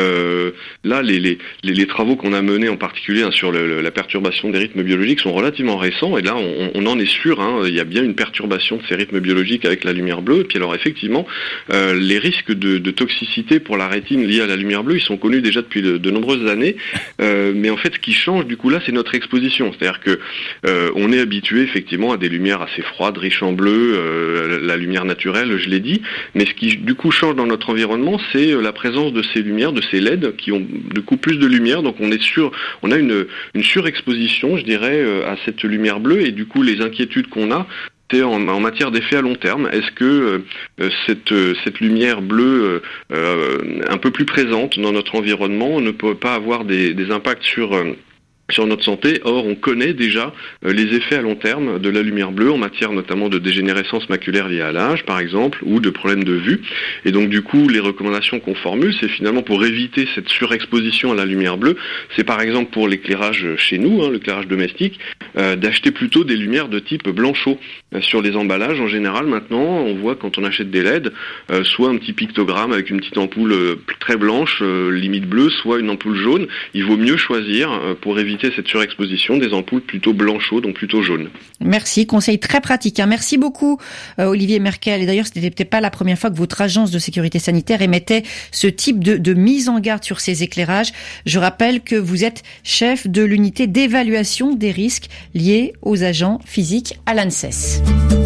S8: Là, les travaux qu'on a menés en particulier sur la perturbation des rythmes biologiques sont relativement récents. Et là, on en est sûr, il y a bien une perturbation de ces rythmes biologiques avec la lumière bleue. Et puis alors, effectivement, les risques de toxicité pour la rétine liés à la lumière bleue, ils sont connus déjà depuis de nombreuses années. Mais en fait, ce qui change, du coup, là, c'est notre exposition. C'est-à-dire que on est habitué, effectivement, à des lumières assez froides, riches en bleu, la lumière naturelle, je l'ai dit, mais ce qui du coup change dans notre environnement, c'est la présence de ces lumières, de ces LED qui ont du coup plus de lumière, donc on a une surexposition, je dirais, à cette lumière bleue, et du coup les inquiétudes qu'on a, c'est en matière d'effet à long terme. Est-ce que cette lumière bleue un peu plus présente dans notre environnement ne peut pas avoir des impacts sur notre santé? Or, on connaît déjà les effets à long terme de la lumière bleue en matière notamment de dégénérescence maculaire liée à l'âge, par exemple, ou de problèmes de vue. Et donc, du coup, les recommandations qu'on formule, c'est finalement pour éviter cette surexposition à la lumière bleue, c'est par exemple pour l'éclairage chez nous, l'éclairage domestique, d'acheter plutôt des lumières de type blanchot. Sur les emballages, en général, maintenant, on voit quand on achète des LED, soit un petit pictogramme avec une petite ampoule très blanche, limite bleue, soit une ampoule jaune. Il vaut mieux choisir, pour éviter cette surexposition, des ampoules plutôt blanchot, donc plutôt jaunes.
S3: Merci, conseil très pratique. Merci beaucoup Olivier Merkel. Et d'ailleurs, ce n'était peut-être pas la première fois que votre agence de sécurité sanitaire émettait ce type de mise en garde sur ces éclairages. Je rappelle que vous êtes chef de l'unité d'évaluation des risques liés aux agents physiques à l'ANSES.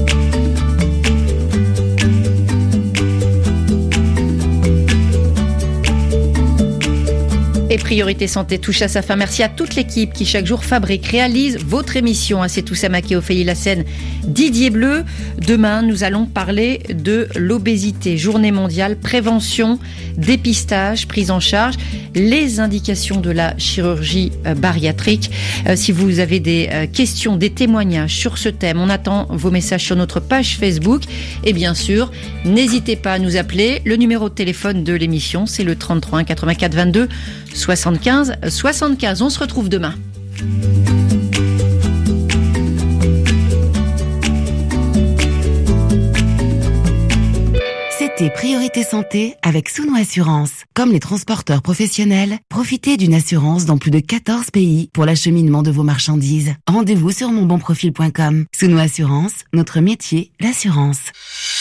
S3: Et Priorité Santé touche à sa fin. Merci à toute l'équipe qui chaque jour fabrique, réalise votre émission. C'est Toussa Maké, Ophélie Lassène, Didier Bleu. Demain, nous allons parler de l'obésité. Journée mondiale, prévention, dépistage, prise en charge, les indications de la chirurgie bariatrique. Si vous avez des questions, des témoignages sur ce thème, on attend vos messages sur notre page Facebook. Et bien sûr, n'hésitez pas à nous appeler. Le numéro de téléphone de l'émission, c'est le 33 1 84 22 75 75. On se retrouve demain.
S1: Écoutez Priorité Santé avec Souno Assurance. Comme les transporteurs professionnels, profitez d'une assurance dans plus de 14 pays pour l'acheminement de vos marchandises. Rendez-vous sur monbonprofil.com. Souno Assurance, notre métier, l'assurance.